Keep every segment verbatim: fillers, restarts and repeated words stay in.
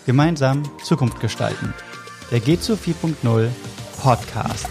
Gemeinsam Zukunft gestalten. Der G Z O vier Punkt null Podcast.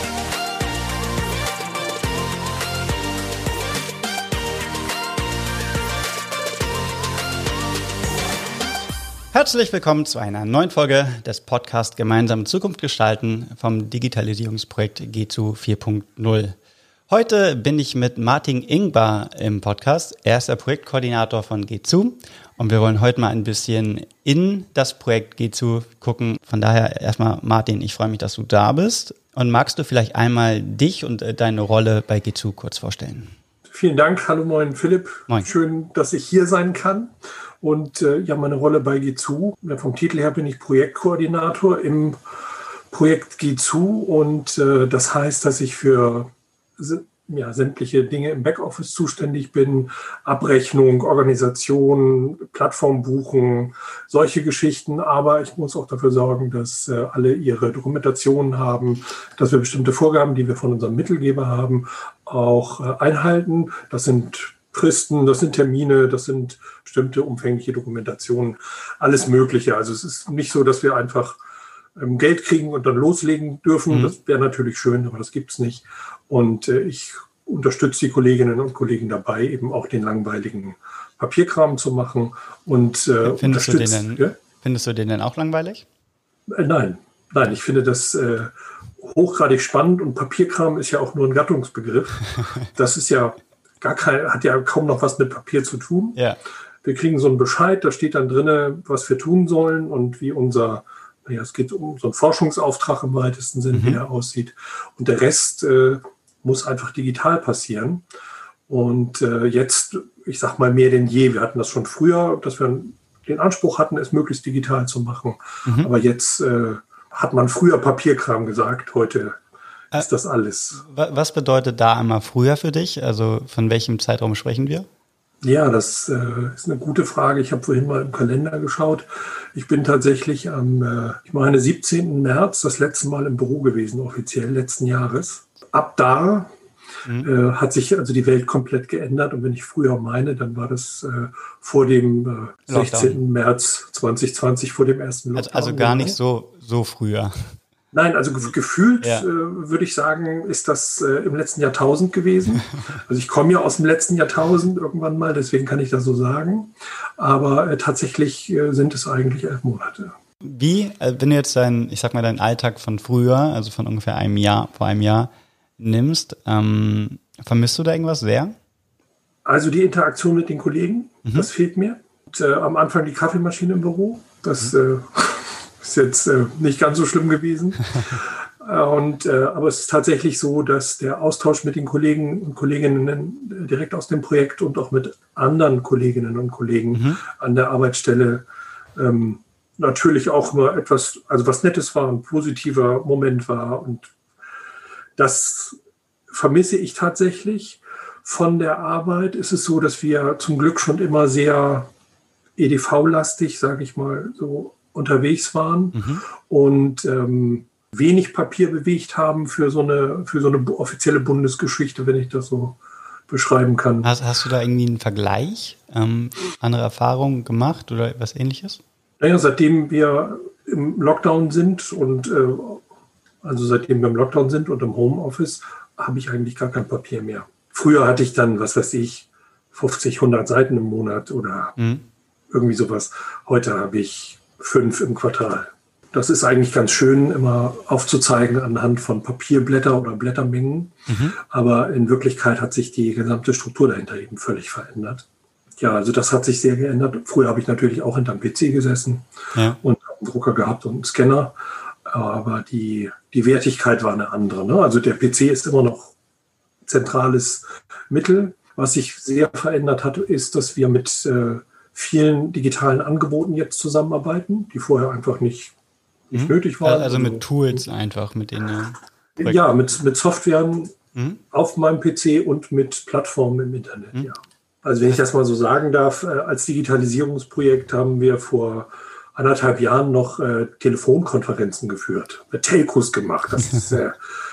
Herzlich willkommen zu einer neuen Folge des Podcasts Gemeinsam Zukunft gestalten vom Digitalisierungsprojekt G Z O vier Punkt null. Heute bin ich mit Martin Ingbar im Podcast. Er ist der Projektkoordinator von G Z O und wir wollen heute mal ein bisschen in das Projekt G Z O gucken. Von daher erstmal, Martin, ich freue mich, dass du da bist. Und magst du vielleicht einmal dich und deine Rolle bei G Z O kurz vorstellen? Vielen Dank. Hallo, moin Philipp. Moin. Schön, dass ich hier sein kann. Und äh, ja, meine Rolle bei G Z O, ja, vom Titel her bin ich Projektkoordinator im Projekt G Z O. Und äh, das heißt, dass ich für ja, sämtliche Dinge im Backoffice zuständig bin, Abrechnung, Organisation, Plattform buchen, solche Geschichten. Aber ich muss auch dafür sorgen, dass äh, alle ihre Dokumentationen haben, dass wir bestimmte Vorgaben, die wir von unserem Mittelgeber haben, auch äh, einhalten. Das sind Fristen, das sind Termine, das sind bestimmte umfängliche Dokumentationen, alles Mögliche. Also es ist nicht so, dass wir einfach ähm, Geld kriegen und dann loslegen dürfen. Mhm. Das wäre natürlich schön, aber das gibt es nicht. Und äh, ich unterstütze die Kolleginnen und Kollegen dabei, eben auch den langweiligen Papierkram zu machen. Und äh, findest, du den denn, ja? findest du den denn auch langweilig? Äh, nein, nein, ich finde das äh, hochgradig spannend und Papierkram ist ja auch nur ein Gattungsbegriff. Das ist ja gar kein, hat ja kaum noch was mit Papier zu tun. Ja. Wir kriegen so einen Bescheid, da steht dann drin, was wir tun sollen und wie unser, naja, es geht um so einen Forschungsauftrag im weitesten Sinn, mhm. wie der aussieht. Und der Rest äh, muss einfach digital passieren. Und äh, jetzt, ich sag mal mehr denn je, wir hatten das schon früher, dass wir den Anspruch hatten, es möglichst digital zu machen. Mhm. Aber jetzt äh, hat man früher Papierkram gesagt, heute ist das alles. Was bedeutet da einmal früher für dich? Also von welchem Zeitraum sprechen wir? Ja, das äh, ist eine gute Frage. Ich habe vorhin mal im Kalender geschaut. Ich bin tatsächlich am, äh, ich meine, siebzehnten März das letzte Mal im Büro gewesen, offiziell letzten Jahres. Ab da mhm. äh, hat sich also die Welt komplett geändert. Und wenn ich früher meine, dann war das äh, vor dem äh, sechzehnten März zweitausendzwanzig, vor dem ersten Lockdown. Also, also gar nicht so, so früher. Nein, also gefühlt ja. äh, würde ich sagen, ist das äh, im letzten Jahrtausend gewesen. Also ich komme ja aus dem letzten Jahrtausend irgendwann mal, deswegen kann ich das so sagen. Aber äh, tatsächlich äh, sind es eigentlich elf Monate. Wie, äh, wenn du jetzt deinen, ich sag mal, deinen Alltag von früher, also von ungefähr einem Jahr, vor einem Jahr nimmst, ähm, vermisst du da irgendwas sehr? Also die Interaktion mit den Kollegen, mhm. das fehlt mir. Und, äh, am Anfang die Kaffeemaschine im Büro, das mhm. äh, ist jetzt äh, nicht ganz so schlimm gewesen. und, äh, aber es ist tatsächlich so, dass der Austausch mit den Kollegen und Kolleginnen direkt aus dem Projekt und auch mit anderen Kolleginnen und Kollegen mhm. an der Arbeitsstelle ähm, natürlich auch immer etwas, also was Nettes war, ein positiver Moment war. Und das vermisse ich tatsächlich. Von der Arbeit ist es so, dass wir zum Glück schon immer sehr E D V-lastig, sage ich mal, so unterwegs waren mhm. und ähm, wenig Papier bewegt haben für so eine für so eine offizielle Bundesgeschichte, wenn ich das so beschreiben kann. Hast, hast du da irgendwie einen Vergleich, ähm, andere Erfahrungen gemacht oder etwas Ähnliches? Naja, seitdem wir im Lockdown sind und äh, also seitdem wir im Lockdown sind und im Homeoffice, habe ich eigentlich gar kein Papier mehr. Früher hatte ich dann, was weiß ich, fünfzig, hundert Seiten im Monat oder mhm. irgendwie sowas. Heute habe ich fünf im Quartal. Das ist eigentlich ganz schön, immer aufzuzeigen anhand von Papierblätter oder Blättermengen. Mhm. Aber in Wirklichkeit hat sich die gesamte Struktur dahinter eben völlig verändert. Ja, also das hat sich sehr geändert. Früher habe ich natürlich auch hinterm P C gesessen ja. und einen Drucker gehabt und einen Scanner. Aber die, die Wertigkeit war eine andere. Ne? Also der P C ist immer noch zentrales Mittel. Was sich sehr verändert hat, ist, dass wir mit äh, vielen digitalen Angeboten jetzt zusammenarbeiten, die vorher einfach nicht, nicht mhm. nötig waren. Also mit Tools einfach, mit denen. Ja, mit, mit Softwaren mhm. auf meinem P C und mit Plattformen im Internet, mhm. ja. Also wenn ich das mal so sagen darf, als Digitalisierungsprojekt haben wir vor anderthalb Jahren noch äh, Telefonkonferenzen geführt, mit Telcos gemacht. Das ist, äh,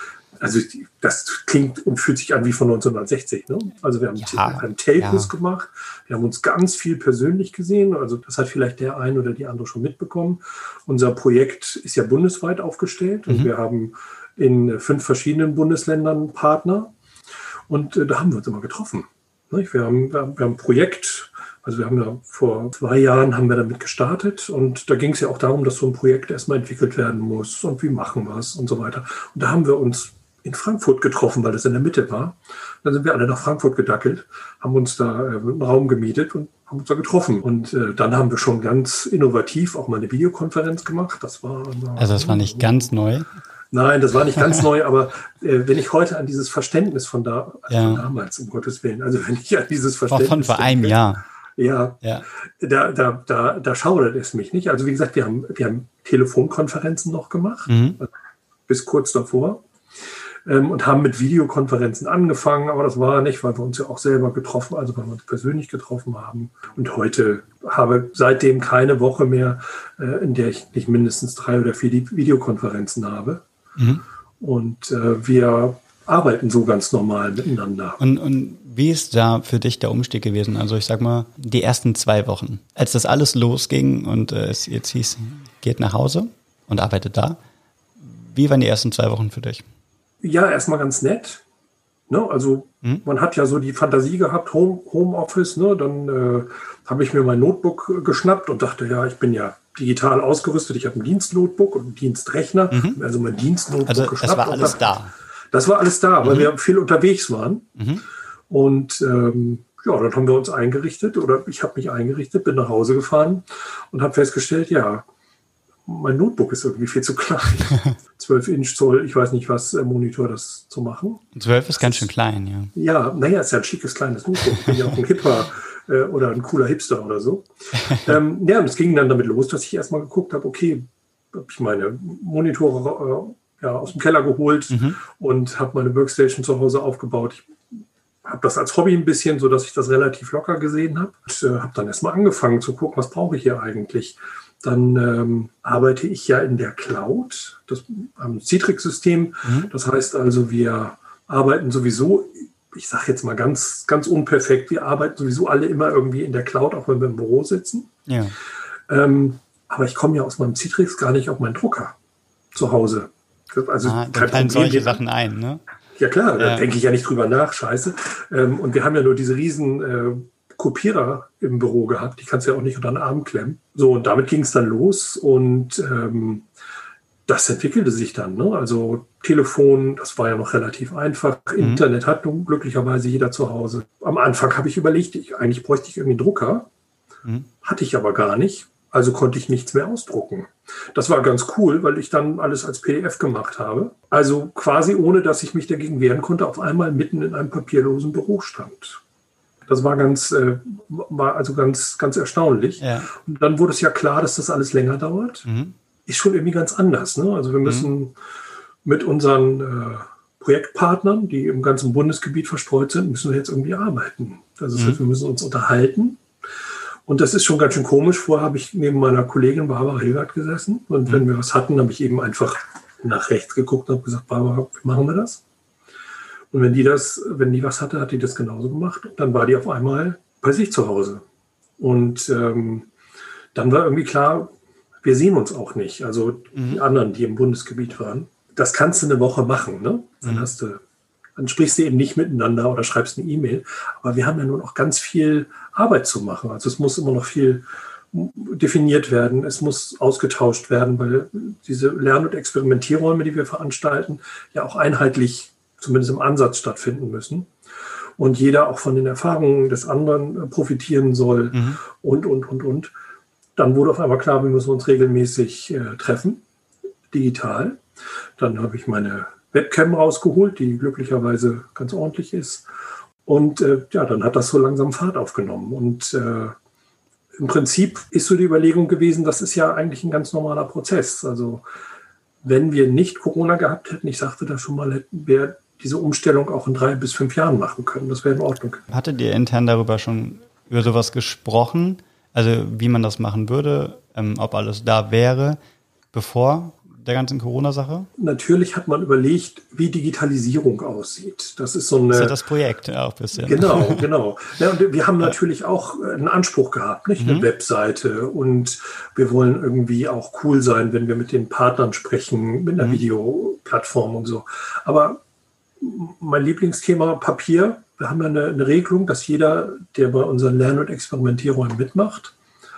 Also das klingt und fühlt sich an wie von neunzehnhundertsechzig. Ne? Also wir haben, ja, wir haben Telcos ja. gemacht, wir haben uns ganz viel persönlich gesehen. Also das hat vielleicht der eine oder die andere schon mitbekommen. Unser Projekt ist ja bundesweit aufgestellt und mhm. wir haben in fünf verschiedenen Bundesländern Partner und äh, da haben wir uns immer getroffen. Nicht? Wir haben, wir haben, wir haben ein Projekt. Also wir haben ja vor zwei Jahren haben wir damit gestartet und da ging es ja auch darum, dass so ein Projekt erstmal entwickelt werden muss und wie machen wir es und so weiter. Und da haben wir uns in Frankfurt getroffen, weil das in der Mitte war. Dann sind wir alle nach Frankfurt gedackelt, haben uns da äh, einen Raum gemietet und haben uns da getroffen. Und äh, dann haben wir schon ganz innovativ auch mal eine Videokonferenz gemacht. Das war also das war nicht ganz neu. Nein, das war nicht ganz neu, aber äh, wenn ich heute an dieses Verständnis von, da, ja. von damals, um Gottes Willen, also wenn ich an dieses Verständnis von vor einem Jahr. Ja, ja, Da, da, da, da schaudert es mich nicht. Also wie gesagt, wir haben, wir haben Telefonkonferenzen noch gemacht, mhm. bis kurz davor, ähm, und haben mit Videokonferenzen angefangen, aber das war nicht, weil wir uns ja auch selber getroffen, also weil wir uns persönlich getroffen haben. Und heute habe seitdem keine Woche mehr, äh, in der ich nicht mindestens drei oder vier Videokonferenzen habe. Mhm. Und äh, wir arbeiten so ganz normal miteinander. Und, und wie ist da für dich der Umstieg gewesen? Also ich sag mal, die ersten zwei Wochen, als das alles losging und äh, es jetzt hieß, geht nach Hause und arbeitet da. Wie waren die ersten zwei Wochen für dich? Ja, erstmal ganz nett. Ne? Also hm? man hat ja so die Fantasie gehabt, Home, Homeoffice, ne? Dann äh, habe ich mir mein Notebook geschnappt und dachte, ja, ich bin ja digital ausgerüstet. Ich habe ein Dienstnotebook und einen Dienstrechner. Mhm. Also mein Dienstnotebook also geschnappt. Das war alles da. Das war alles da, weil mhm. wir viel unterwegs waren. Mhm. Und ähm, ja, dann haben wir uns eingerichtet oder ich habe mich eingerichtet, bin nach Hause gefahren und habe festgestellt, ja, mein Notebook ist irgendwie viel zu klein. zwölf Inch Zoll, ich weiß nicht was, äh, Monitor das zu machen. zwölf ist ganz schön klein, ja. Ja, naja, ist ja ein schickes kleines Notebook. Ich bin ja auch ein Hipper äh, oder ein cooler Hipster oder so. ähm, ja, und es ging dann damit los, dass ich erstmal geguckt habe, okay, habe ich meine Monitore äh, ja, aus dem Keller geholt mhm. und habe meine Workstation zu Hause aufgebaut. Ich habe das als Hobby ein bisschen, so dass ich das relativ locker gesehen habe. Und äh, habe dann erstmal angefangen zu gucken, was brauche ich hier eigentlich. Dann ähm, arbeite ich ja in der Cloud, das am Citrix-System. Mhm. Das heißt also, wir arbeiten sowieso, ich sage jetzt mal ganz, ganz unperfekt, wir arbeiten sowieso alle immer irgendwie in der Cloud, auch wenn wir im Büro sitzen. Ja. Ähm, aber ich komme ja aus meinem Citrix gar nicht auf meinen Drucker zu Hause. Also ah, da fallen solche Sachen ein, ne? Ja klar, ja. Da denke ich ja nicht drüber nach, scheiße. Ähm, und wir haben ja nur diese riesen äh, Kopierer im Büro gehabt, die kannst du ja auch nicht unter den Arm klemmen. So, und damit ging es dann los und ähm, das entwickelte sich dann. Ne? Also Telefon, das war ja noch relativ einfach. Mhm. Internet hat nun glücklicherweise jeder zu Hause. Am Anfang habe ich überlegt, ich, eigentlich bräuchte ich irgendwie einen Drucker. Mhm. Hatte ich aber gar nicht. Also konnte ich nichts mehr ausdrucken. Das war ganz cool, weil ich dann alles als P D F gemacht habe. Also quasi ohne, dass ich mich dagegen wehren konnte, auf einmal mitten in einem papierlosen Büro stand. Das war ganz, äh, war also ganz, ganz erstaunlich. Ja. Und dann wurde es ja klar, dass das alles länger dauert. Mhm. Ist schon irgendwie ganz anders. Ne? Also wir müssen mhm. mit unseren äh, Projektpartnern, die im ganzen Bundesgebiet verstreut sind, müssen wir jetzt irgendwie arbeiten. Das heißt, mhm. wir müssen uns unterhalten. Und das ist schon ganz schön komisch. Vorher habe ich neben meiner Kollegin Barbara Hilgert gesessen. Und mhm. wenn wir was hatten, habe ich eben einfach nach rechts geguckt und habe gesagt, Barbara, wie machen wir das? Und wenn die das, wenn die was hatte, hat die das genauso gemacht. Und dann war die auf einmal bei sich zu Hause. Und ähm, dann war irgendwie klar, wir sehen uns auch nicht. Also mhm. die anderen, die im Bundesgebiet waren. Das kannst du eine Woche machen, ne? Dann mhm. hast du Dann sprichst du eben nicht miteinander oder schreibst eine E-Mail. Aber wir haben ja nun auch ganz viel Arbeit zu machen. Also es muss immer noch viel definiert werden. Es muss ausgetauscht werden, weil diese Lern- und Experimentierräume, die wir veranstalten, ja auch einheitlich, zumindest im Ansatz, stattfinden müssen. Und jeder auch von den Erfahrungen des anderen profitieren soll mhm. und, und, und, und. Dann wurde auf einmal klar, wir müssen uns regelmäßig äh, treffen, digital. Dann habe ich meine Webcam rausgeholt, die glücklicherweise ganz ordentlich ist. Und äh, ja, dann hat das so langsam Fahrt aufgenommen. Und äh, im Prinzip ist so die Überlegung gewesen, das ist ja eigentlich ein ganz normaler Prozess. Also wenn wir nicht Corona gehabt hätten, ich sagte das schon mal, hätten wir diese Umstellung auch in drei bis fünf Jahren machen können. Das wäre in Ordnung. Hattet ihr intern darüber schon über sowas gesprochen? Also wie man das machen würde, ähm, ob alles da wäre, bevor der ganzen Corona-Sache? Natürlich hat man überlegt, wie Digitalisierung aussieht. Das ist so eine... Das ist ja das Projekt auch ein bisschen. Genau, genau. Ja, und wir haben natürlich auch einen Anspruch gehabt, nicht? Eine mhm. Webseite. Und wir wollen irgendwie auch cool sein, wenn wir mit den Partnern sprechen, mit einer mhm. Videoplattform und so. Aber mein Lieblingsthema Papier. Wir haben ja eine, eine Regelung, dass jeder, der bei unseren Lern- und Experimentierräumen mitmacht,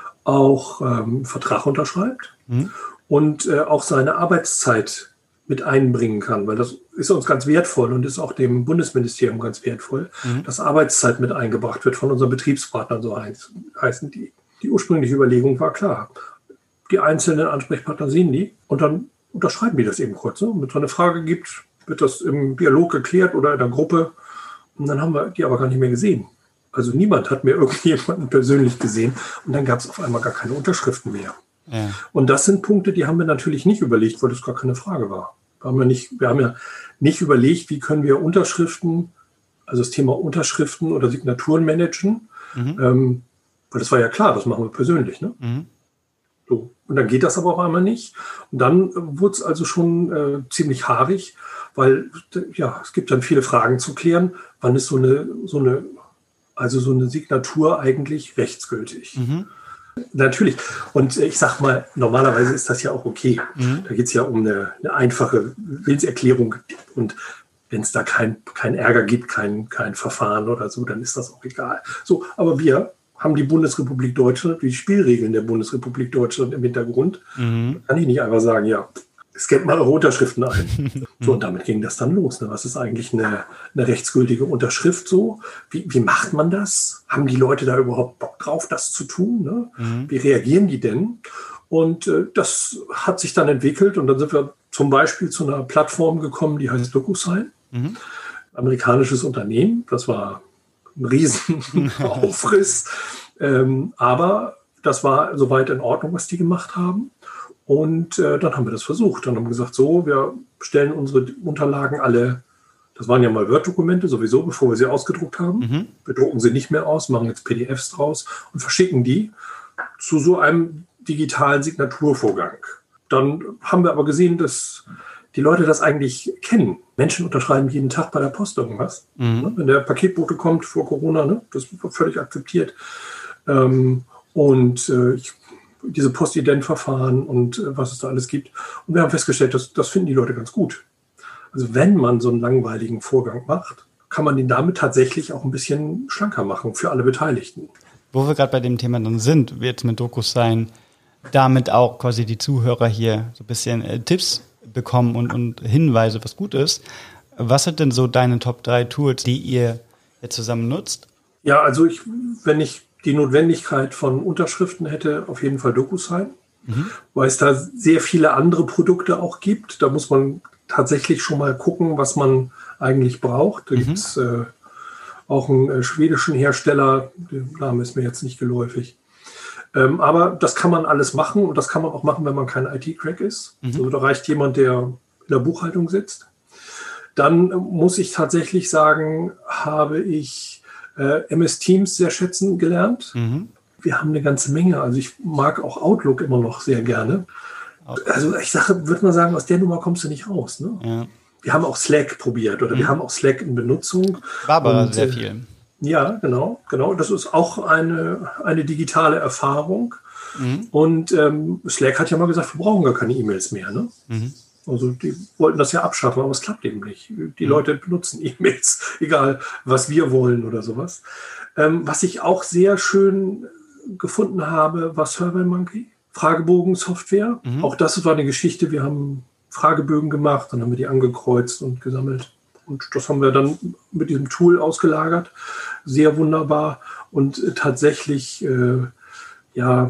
auch ähm, einen Vertrag unterschreibt mhm. und äh, auch seine Arbeitszeit mit einbringen kann, weil das ist uns ganz wertvoll und ist auch dem Bundesministerium ganz wertvoll, mhm. dass Arbeitszeit mit eingebracht wird von unseren Betriebspartnern, so heißen die. Die ursprüngliche Überlegung war klar, die einzelnen Ansprechpartner sehen die und dann unterschreiben die das eben kurz. Ne? Und wenn es eine Frage gibt, wird das im Dialog geklärt oder in der Gruppe und dann haben wir die aber gar nicht mehr gesehen. Also niemand hat mir irgendjemanden persönlich gesehen und dann gab es auf einmal gar keine Unterschriften mehr. Ja. Und das sind Punkte, die haben wir natürlich nicht überlegt, weil das gar keine Frage war. Wir haben ja nicht, wir haben ja nicht überlegt, wie können wir Unterschriften, also das Thema Unterschriften oder Signaturen managen, mhm. ähm, weil das war ja klar, das machen wir persönlich. Ne? Mhm. So. Und dann geht das aber auch einmal nicht. Und dann wurde es also schon äh, ziemlich haarig, weil ja, es gibt dann viele Fragen zu klären. Wann ist so eine, so eine Also so eine Signatur eigentlich rechtsgültig. Mhm. Natürlich. Und ich sag mal, normalerweise ist das ja auch okay. Mhm. Da geht es ja um eine, eine einfache Willenserklärung. Und wenn es da kein, kein Ärger gibt, kein, kein Verfahren oder so, dann ist das auch egal. So, aber wir haben die Bundesrepublik Deutschland, die Spielregeln der Bundesrepublik Deutschland im Hintergrund. Mhm. Da kann ich nicht einfach sagen, ja, scannt mal eure Unterschriften ein. So, und damit ging das dann los. Ne? Was ist eigentlich eine, eine rechtsgültige Unterschrift so? Wie, wie macht man das? Haben die Leute da überhaupt Bock drauf, das zu tun? Ne? Mhm. Wie reagieren die denn? Und äh, das hat sich dann entwickelt und dann sind wir zum Beispiel zu einer Plattform gekommen, die heißt DocuSign. Mhm. Amerikanisches Unternehmen. Das war ein riesen Aufriss. ähm, aber das war soweit in Ordnung, was die gemacht haben. Und äh, dann haben wir das versucht. Dann haben wir gesagt, so, wir stellen unsere Unterlagen alle, das waren ja mal Word-Dokumente sowieso, bevor wir sie ausgedruckt haben. Mhm. Wir drucken sie nicht mehr aus, machen jetzt P D Fs draus und verschicken die zu so einem digitalen Signaturvorgang. Dann haben wir aber gesehen, dass die Leute das eigentlich kennen. Menschen unterschreiben jeden Tag bei der Post irgendwas. Mhm. Wenn der Paketbote kommt vor Corona, ne, das wird völlig akzeptiert. Ähm, und äh, ich diese Postident-Verfahren und äh, was es da alles gibt. Und wir haben festgestellt, dass, das finden die Leute ganz gut. Also wenn man so einen langweiligen Vorgang macht, kann man den damit tatsächlich auch ein bisschen schlanker machen für alle Beteiligten. Wo wir gerade bei dem Thema dann sind, wird es mit DocuSign damit auch quasi die Zuhörer hier so ein bisschen äh, Tipps bekommen und, und Hinweise, was gut ist. Was sind denn so deine Top drei Tools, die ihr jetzt zusammen nutzt? Ja, also ich, wenn ich die Notwendigkeit von Unterschriften hätte, auf jeden Fall DocuSign, mhm. weil es da sehr viele andere Produkte auch gibt. Da muss man tatsächlich schon mal gucken, was man eigentlich braucht. Da mhm. gibt es äh, auch einen äh, schwedischen Hersteller, der Name ist mir jetzt nicht geläufig. Ähm, aber das kann man alles machen und das kann man auch machen, wenn man kein I T-Crack ist. Mhm. Also da reicht jemand, der in der Buchhaltung sitzt. Dann äh, muss ich tatsächlich sagen, habe ich Äh, M S Teams sehr schätzen gelernt. Mhm. Wir haben eine ganze Menge. Also ich mag auch Outlook immer noch sehr gerne. Okay. Also ich sage, würde man sagen, aus der Nummer kommst du nicht raus. Ne? Ja. Wir haben auch Slack probiert oder mhm. wir haben auch Slack in Benutzung. War aber sehr viel. Äh, ja, genau, genau. Das ist auch eine, eine digitale Erfahrung. Mhm. Und ähm, Slack hat ja mal gesagt, wir brauchen gar keine E-Mails mehr. Ne? Mhm. Also die wollten das ja abschaffen, aber es klappt eben nicht. Die mhm. Leute benutzen E-Mails, egal was wir wollen oder sowas. Ähm, was ich auch sehr schön gefunden habe, war SurveyMonkey, Fragebogen-Software. Mhm. Auch das war eine Geschichte. Wir haben Fragebögen gemacht, dann haben wir die angekreuzt und gesammelt. Und das haben wir dann mit diesem Tool ausgelagert. Sehr wunderbar. Und äh, tatsächlich, äh, ja,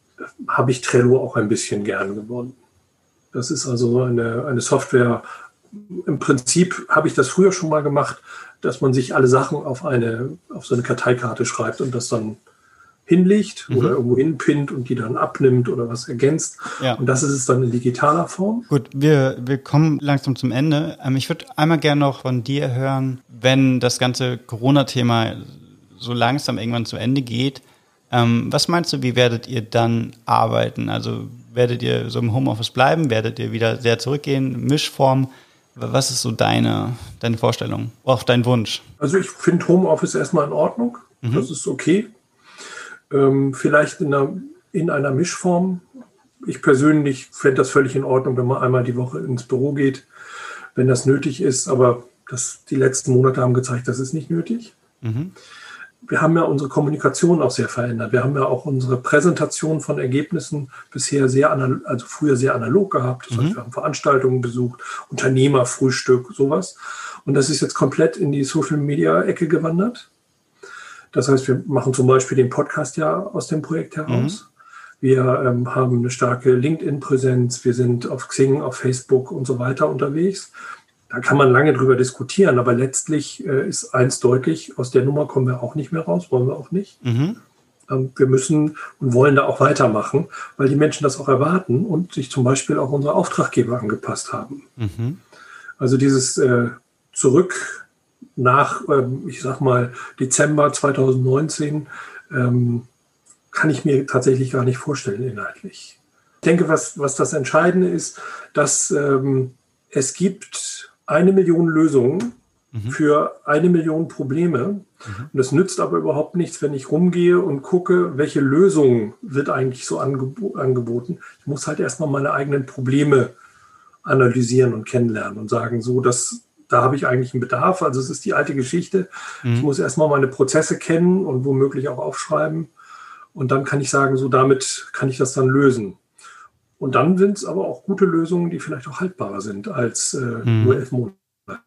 habe ich Trello auch ein bisschen gern gewonnen. Das ist also eine, eine Software. Im Prinzip habe ich das früher schon mal gemacht, dass man sich alle Sachen auf eine, auf so eine Karteikarte schreibt und das dann hinlegt mhm. oder irgendwo hinpinnt und die dann abnimmt oder was ergänzt. Ja. Und das ist es dann in digitaler Form. Gut, wir, wir kommen langsam zum Ende. Ich würde einmal gerne noch von dir hören, wenn das ganze Corona-Thema so langsam irgendwann zu Ende geht. Was meinst du, wie werdet ihr dann arbeiten? Also Werdet ihr so im Homeoffice bleiben? Werdet ihr wieder sehr zurückgehen? Mischform? Was ist so deine, deine Vorstellung? Auch dein Wunsch? Also ich finde Homeoffice erstmal in Ordnung. Mhm. Das ist okay. Ähm, vielleicht in einer, in einer Mischform. Ich persönlich fände das völlig in Ordnung, wenn man einmal die Woche ins Büro geht, wenn das nötig ist. Aber das, die letzten Monate haben gezeigt, das ist nicht nötig. Mhm. Wir haben ja unsere Kommunikation auch sehr verändert. Wir haben ja auch unsere Präsentation von Ergebnissen bisher sehr, analog, also früher sehr analog gehabt. Das mhm. heißt, wir haben Veranstaltungen besucht, Unternehmerfrühstück, sowas. Und das ist jetzt komplett in die Social-Media-Ecke gewandert. Das heißt, wir machen zum Beispiel den Podcast ja aus dem Projekt heraus. Mhm. Wir ähm, haben eine starke LinkedIn-Präsenz. Wir sind auf Xing, auf Facebook und so weiter unterwegs. Da kann man lange drüber diskutieren, aber letztlich äh, ist eins deutlich, aus der Nummer kommen wir auch nicht mehr raus, wollen wir auch nicht. Mhm. Ähm, wir müssen und wollen da auch weitermachen, weil die Menschen das auch erwarten und sich zum Beispiel auch unsere Auftraggeber angepasst haben. Mhm. Also dieses äh, Zurück nach, ähm, ich sag mal, Dezember zwanzig neunzehn ähm, kann ich mir tatsächlich gar nicht vorstellen inhaltlich. Ich denke, was, was das Entscheidende ist, dass ähm, es gibt eine Million Lösungen mhm. für eine Million Probleme. Mhm. Und das nützt aber überhaupt nichts, wenn ich rumgehe und gucke, welche Lösung wird eigentlich so angeb- angeboten. Ich muss halt erstmal meine eigenen Probleme analysieren und kennenlernen und sagen, so, dass da habe ich eigentlich einen Bedarf. Also es ist die alte Geschichte. Mhm. Ich muss erstmal meine Prozesse kennen und womöglich auch aufschreiben. Und dann kann ich sagen, so damit kann ich das dann lösen. Und dann sind es aber auch gute Lösungen, die vielleicht auch haltbarer sind als äh, mhm. nur elf Monate.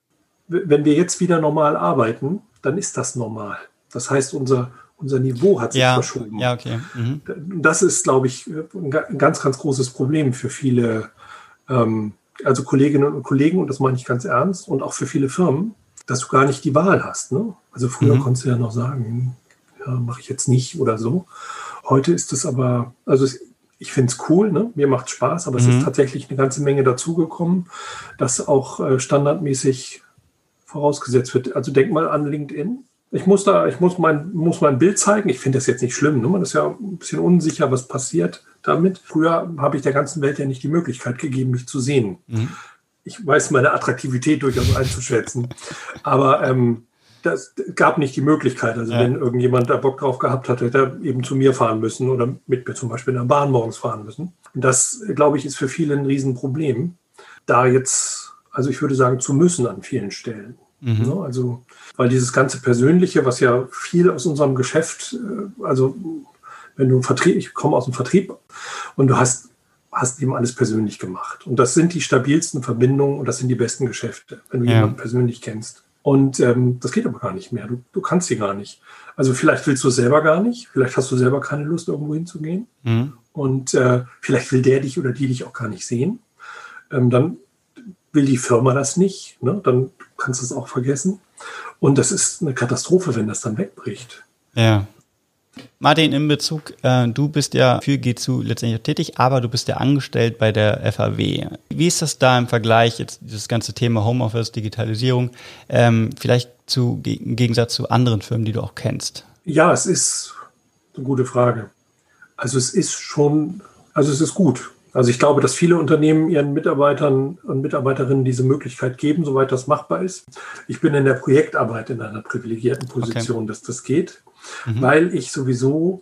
Wenn wir jetzt wieder normal arbeiten, dann ist das normal. Das heißt, unser, unser Niveau hat sich ja. verschoben. Ja, okay. Mhm. Das ist, glaube ich, ein ganz, ganz großes Problem für viele, ähm, also Kolleginnen und Kollegen, und das meine ich ganz ernst, und auch für viele Firmen, dass du gar nicht die Wahl hast. Ne? Also früher mhm. konntest du ja noch sagen, ja, mache ich jetzt nicht oder so. Heute ist es aber, also es ich finde es cool, ne? Mir macht Spaß, aber mhm. es ist tatsächlich eine ganze Menge dazugekommen, das auch äh, standardmäßig vorausgesetzt wird. Also denk mal an LinkedIn. Ich muss da, ich muss mein, muss mein Bild zeigen. Ich finde das jetzt nicht schlimm. Ne? Man ist ja ein bisschen unsicher, was passiert damit. Früher habe ich der ganzen Welt ja nicht die Möglichkeit gegeben, mich zu sehen. Mhm. Ich weiß meine Attraktivität durchaus einzuschätzen. Aber ähm, das gab nicht die Möglichkeit. Also ja. wenn irgendjemand da Bock drauf gehabt hat, hätte er eben zu mir fahren müssen oder mit mir zum Beispiel in der Bahn morgens fahren müssen. Und das, glaube ich, ist für viele ein Riesenproblem, da jetzt, also ich würde sagen, zu müssen an vielen Stellen. Mhm. Ne? Also, weil dieses ganze Persönliche, was ja viel aus unserem Geschäft, also wenn du Vertrieb, ich komme aus dem Vertrieb und du hast, hast eben alles persönlich gemacht. Und das sind die stabilsten Verbindungen und das sind die besten Geschäfte, wenn du ja. jemanden persönlich kennst. Und ähm, das geht aber gar nicht mehr. Du, du kannst sie gar nicht. Also vielleicht willst du es selber gar nicht. Vielleicht hast du selber keine Lust, irgendwo hinzugehen. Mhm. Und äh, vielleicht will der dich oder die dich auch gar nicht sehen. Ähm, dann will die Firma das nicht. Ne? Dann kannst du es auch vergessen. Und das ist eine Katastrophe, wenn das dann wegbricht. Ja. Martin, in Bezug, äh, du bist ja für G zwei letztendlich tätig, aber du bist ja angestellt bei der F A W. Wie ist das da im Vergleich, jetzt dieses ganze Thema Homeoffice, Digitalisierung, ähm, vielleicht zu, im Gegensatz zu anderen Firmen, die du auch kennst? Ja, es ist eine gute Frage. Also es ist schon, also es ist gut. Also ich glaube, dass viele Unternehmen ihren Mitarbeitern und Mitarbeiterinnen diese Möglichkeit geben, soweit das machbar ist. Ich bin in der Projektarbeit in einer privilegierten Position, okay. dass das geht. Mhm. Weil ich sowieso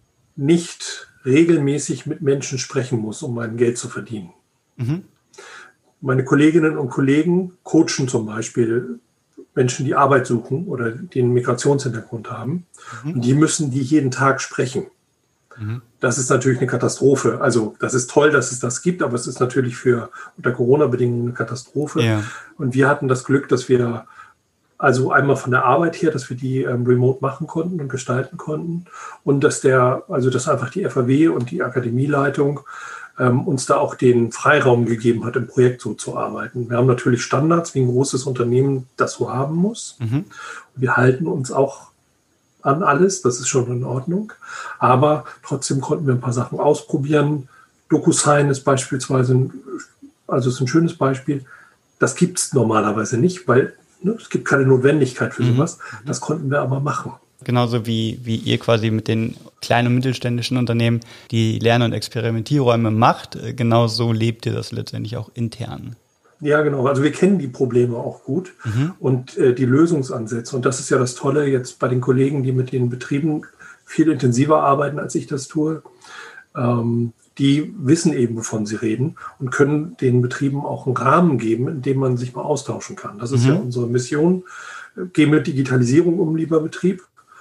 nicht regelmäßig mit Menschen sprechen muss, um mein Geld zu verdienen. Mhm. Meine Kolleginnen und Kollegen coachen zum Beispiel Menschen, die Arbeit suchen oder die einen Migrationshintergrund haben. Mhm. Und die müssen die jeden Tag sprechen. Mhm. Das ist natürlich eine Katastrophe. Also das ist toll, dass es das gibt, aber es ist natürlich für unter Corona-Bedingungen eine Katastrophe. Ja. Und wir hatten das Glück, dass wir also einmal von der Arbeit her, dass wir die ähm, remote machen konnten und gestalten konnten und dass der, also dass einfach die F A W und die Akademieleitung ähm, uns da auch den Freiraum gegeben hat, im Projekt so zu arbeiten. Wir haben natürlich Standards, wie ein großes Unternehmen das so haben muss. Mhm. Wir halten uns auch an alles, das ist schon in Ordnung. Aber trotzdem konnten wir ein paar Sachen ausprobieren. DocuSign ist beispielsweise, ein, also ist ein schönes Beispiel. Das gibt es normalerweise nicht, weil ne, es gibt keine Notwendigkeit für sowas. Das konnten wir aber machen. genauso wie, wie ihr quasi mit den kleinen und mittelständischen Unternehmen die Lern- und Experimentierräume macht, genauso lebt ihr das letztendlich auch intern. Ja, genau. Also wir kennen die Probleme auch gut mhm. und äh, die Lösungsansätze. Und das ist ja das Tolle jetzt bei den Kollegen, die mit den Betrieben viel intensiver arbeiten, als ich das tue. Ähm, die wissen eben, wovon sie reden und können den Betrieben auch einen Rahmen geben, in dem man sich mal austauschen kann. Das ist mhm. ja unsere Mission. Gehen mit Digitalisierung um, lieber Betrieb.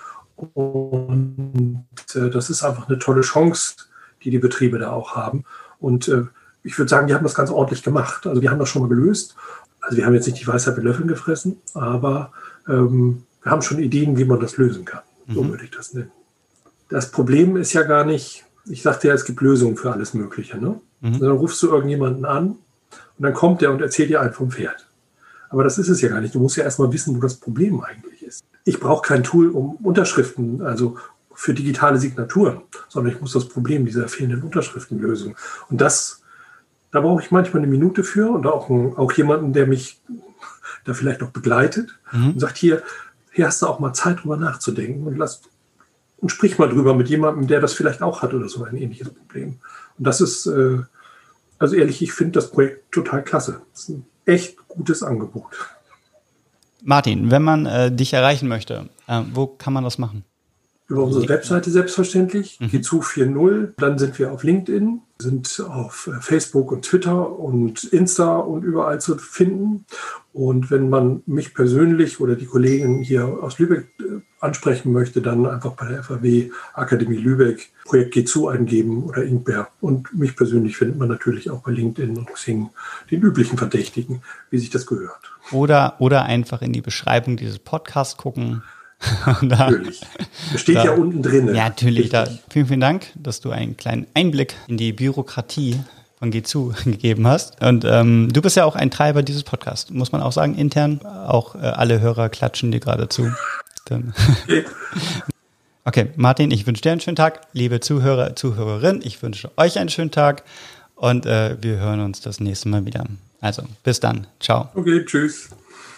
Und äh, das ist einfach eine tolle Chance, die die Betriebe da auch haben. Und äh, ich würde sagen, die haben das ganz ordentlich gemacht. Also wir haben das schon mal gelöst. Also wir haben jetzt nicht die Weisheit mit Löffeln gefressen, aber ähm, wir haben schon Ideen, wie man das lösen kann. So mhm. würde ich das nennen. Das Problem ist ja gar nicht, ich sagte ja, es gibt Lösungen für alles Mögliche. Ne? Mhm. Dann rufst du irgendjemanden an und dann kommt der und erzählt dir einen vom Pferd. Aber das ist es ja gar nicht. Du musst ja erstmal wissen, wo das Problem eigentlich ist. Ich brauche kein Tool, um Unterschriften, also für digitale Signaturen, sondern ich muss das Problem dieser fehlenden Unterschriften lösen. Und das Da brauche ich manchmal eine Minute für und auch, ein, auch jemanden, der mich da vielleicht noch begleitet mhm. und sagt, hier, hier hast du auch mal Zeit, drüber nachzudenken und, lass, und sprich mal drüber mit jemandem, der das vielleicht auch hat oder so ein ähnliches Problem. Und das ist, äh, also ehrlich, ich finde das Projekt total klasse. Das ist ein echt gutes Angebot. Martin, wenn man äh, dich erreichen möchte, äh, wo kann man das machen? Über unsere Webseite selbstverständlich, mhm. G Z U vier Punkt null. Dann sind wir auf LinkedIn, sind auf Facebook und Twitter und Insta und überall zu finden. Und wenn man mich persönlich oder die Kollegen hier aus Lübeck ansprechen möchte, dann einfach bei der F A W Akademie Lübeck Projekt G Z U eingeben oder Ingber. Und mich persönlich findet man natürlich auch bei LinkedIn und Xing, den üblichen Verdächtigen, wie sich das gehört. Oder, oder einfach in die Beschreibung dieses Podcasts gucken. da, natürlich. Das steht da, ja unten drin. Ja, natürlich. Da, vielen, vielen Dank, dass du einen kleinen Einblick in die Bürokratie von G Z U gegeben hast. Und ähm, du bist ja auch ein Treiber dieses Podcasts, muss man auch sagen, intern. Auch äh, alle Hörer klatschen dir gerade zu. Dann okay. Okay, Martin, ich wünsche dir einen schönen Tag. Liebe Zuhörer, Zuhörerin, ich wünsche euch einen schönen Tag. Und äh, wir hören uns das nächste Mal wieder. Also, bis dann. Ciao. Okay, tschüss.